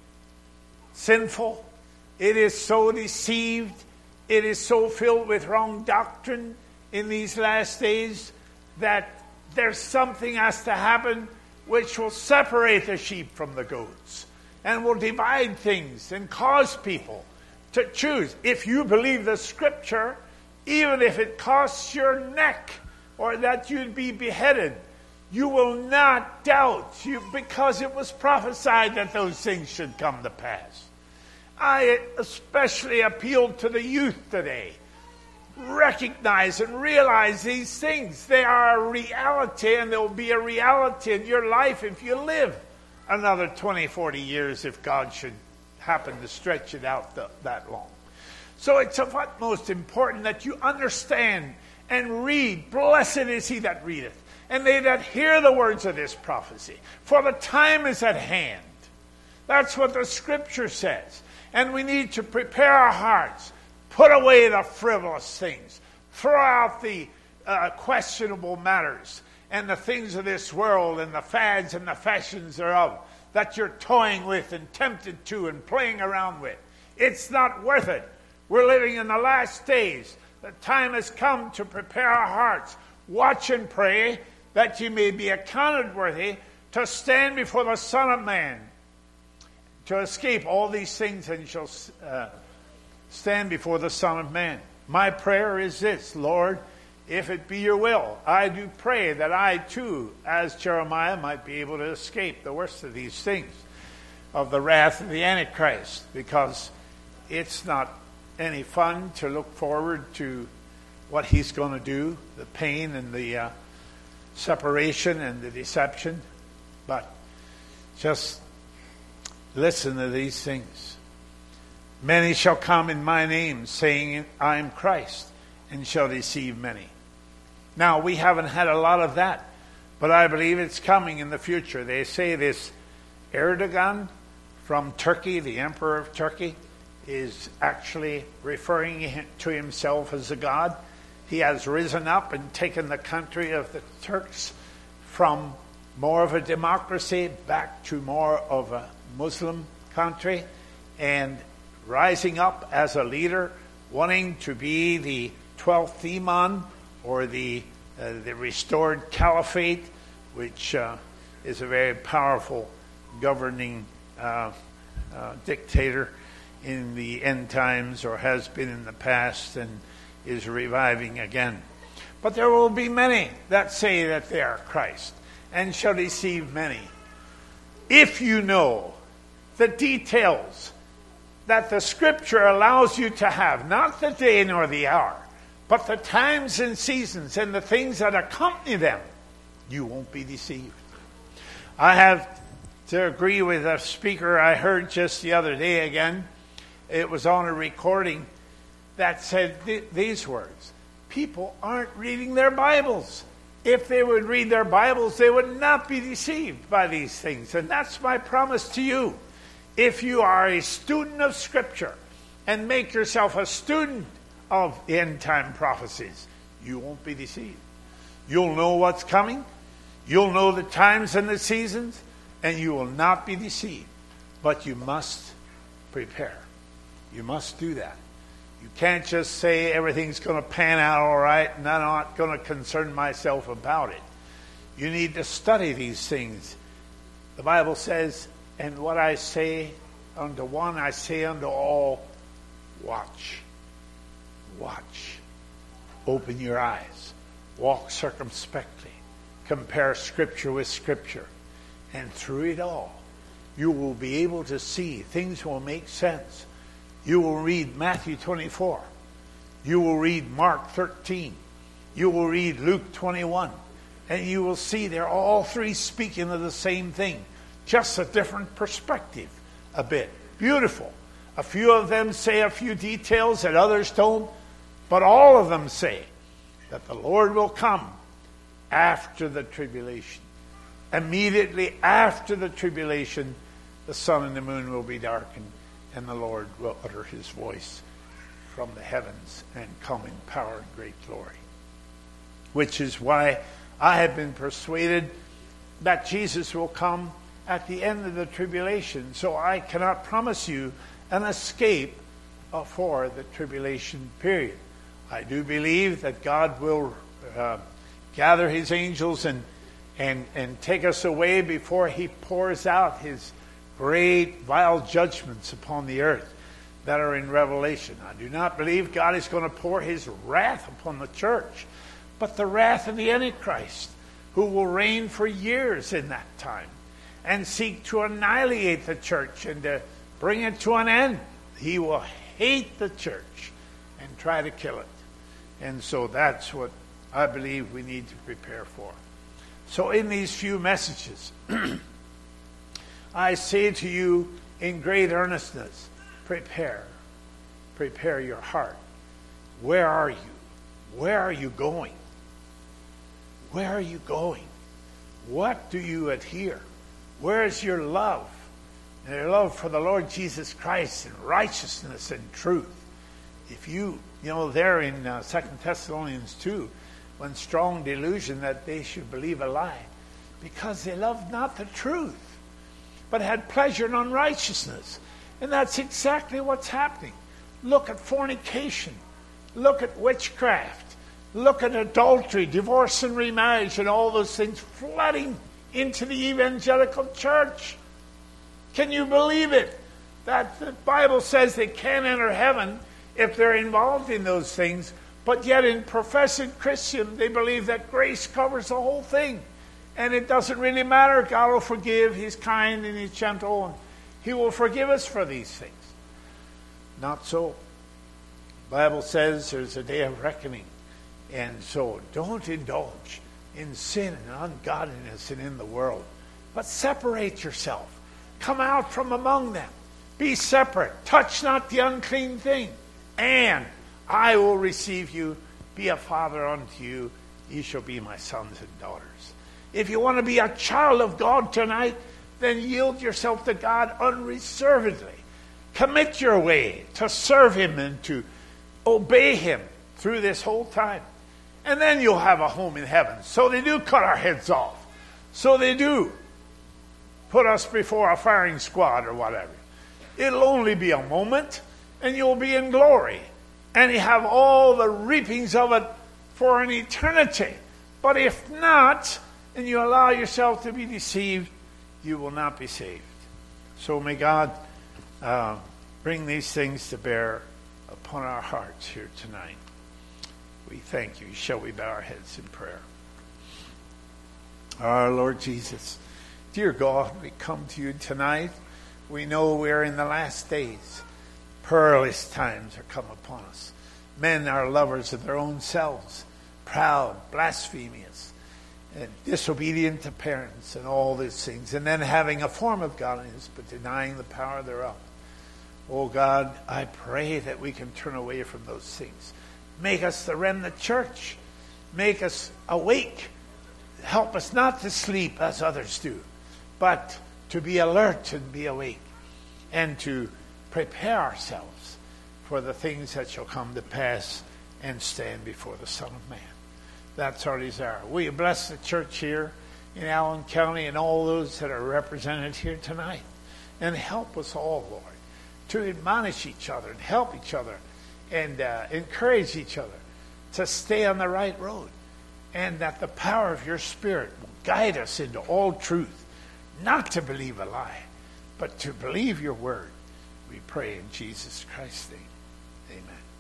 sinful. It is so deceived. It is so filled with wrong doctrine in these last days that there's something has to happen which will separate the sheep from the goats and will divide things and cause people to choose. If you believe the Scripture, even if it costs your neck or that you'd be beheaded, you will not doubt because it was prophesied that those things should come to pass. I especially appeal to the youth today. Recognize and realize these things. They are a reality, and there will be a reality in your life if you live another 20, 40 years if God should happen to stretch it out that long. So it's of utmost important that you understand and read. Blessed is he that readeth, and they that hear the words of this prophecy, for the time is at hand. That's what the Scripture says. And we need to prepare our hearts, put away the frivolous things, throw out the questionable matters, and the things of this world, and the fads and the fashions thereof, that you're toying with and tempted to and playing around with. It's not worth it. We're living in the last days. The time has come to prepare our hearts. Watch and pray that you may be accounted worthy to stand before the Son of Man, to escape all these things, and shall stand before the Son of Man. My prayer is this: Lord, if it be your will, I do pray that I too, as Jeremiah, might be able to escape the worst of these things, of the wrath of the Antichrist, because it's not any fun to look forward to what he's going to do, the pain and the separation and the deception. But just listen to these things. Many shall come in my name, saying, I am Christ, and shall deceive many. Now, we haven't had a lot of that, but I believe it's coming in the future. They say this Erdogan from Turkey, the emperor of Turkey, is actually referring to himself as a god. He has risen up and taken the country of the Turks from more of a democracy back to more of a Muslim country, and rising up as a leader, wanting to be the 12th Imam, or the restored caliphate, which is a very powerful governing dictator in the end times, or has been in the past, and is reviving again. But there will be many that say that they are Christ, and shall deceive many. If you know the details that the Scripture allows you to have, not the day nor the hour, but the times and seasons and the things that accompany them, you won't be deceived. I have to agree with a speaker I heard just the other day again. It was on a recording that said these words: people aren't reading their Bibles. If they would read their Bibles, they would not be deceived by these things. And that's my promise to you. If you are a student of Scripture and make yourself a student of the end-time prophecies, you won't be deceived. You'll know what's coming. You'll know the times and the seasons, and you will not be deceived. But you must prepare. You must do that. You can't just say everything's going to pan out all right and I'm not going to concern myself about it. You need to study these things. The Bible says, and what I say unto one, I say unto all, watch. Watch. Open your eyes. Walk circumspectly. compare Scripture with Scripture. And through it all, you will be able to see. Things will make sense. You will read Matthew 24. You will read Mark 13. You will read Luke 21. And you will see they're all three speaking of the same thing. Just a different perspective a bit. Beautiful. A few of them say a few details that others don't. But all of them say that the Lord will come after the tribulation. Immediately after the tribulation, the sun and the moon will be darkened, and the Lord will utter his voice from the heavens and come in power and great glory. Which is why I have been persuaded that Jesus will come at the end of the tribulation. So I cannot promise you an escape for the tribulation period. I do believe that God will gather his angels and take us away before he pours out his great vile judgments upon the earth that are in Revelation. I do not believe God is going to pour his wrath upon the church, but the wrath of the Antichrist, who will reign for years in that time and seek to annihilate the church and to bring it to an end. He will hate the church and try to kill it. And so that's what I believe we need to prepare for. So in these few messages, I say to you in great earnestness, prepare. Prepare your heart. Where are you? Where are you going? Where are you going? What do you adhere? Where is your love? And your love for the Lord Jesus Christ and righteousness and truth. If you there in 2 Thessalonians 2, one strong delusion that they should believe a lie, because they loved not the truth, but had pleasure in unrighteousness. And that's exactly what's happening. Look at fornication. Look at witchcraft. Look at adultery, divorce and remarriage, and all those things flooding into the evangelical church. Can you believe it? That the Bible says they can't enter heaven if they're involved in those things, but yet in professing Christian, they believe that grace covers the whole thing. And it doesn't really matter. God will forgive. He's kind and he's gentle, and he will forgive us for these things. Not so. The Bible says there's a day of reckoning. And so don't indulge in sin and ungodliness and in the world, but separate yourself. Come out from among them. Be separate. Touch not the unclean thing. And I will receive you, be a father unto you. Ye shall be my sons and daughters. If you want to be a child of God tonight, then yield yourself to God unreservedly. Commit your way to serve him and to obey him through this whole time. And then you'll have a home in heaven. So they do cut our heads off. So they do put us before a firing squad or whatever. It'll only be a moment, and you'll be in glory. And you have all the reapings of it for an eternity. But if not, and you allow yourself to be deceived, you will not be saved. So may God bring these things to bear upon our hearts here tonight. We thank you. Shall we bow our heads in prayer? Our Lord Jesus, dear God, we come to you tonight. We know we're in the last days. Perilous times are come upon us. Men are lovers of their own selves, proud, blasphemous, and disobedient to parents, and all these things. And then having a form of godliness, but denying the power thereof. Oh God, I pray that we can turn away from those things. Make us the remnant church. Make us awake. Help us not to sleep as others do, but to be alert and be awake, and to prepare ourselves for the things that shall come to pass and stand before the Son of Man. That's our desire. Will you bless the church here in Allen County and all those that are represented here tonight? And help us all, Lord, to admonish each other and help each other and encourage each other to stay on the right road. And that the power of your Spirit will guide us into all truth, not to believe a lie, but to believe your word. We pray in Jesus Christ's name. Amen.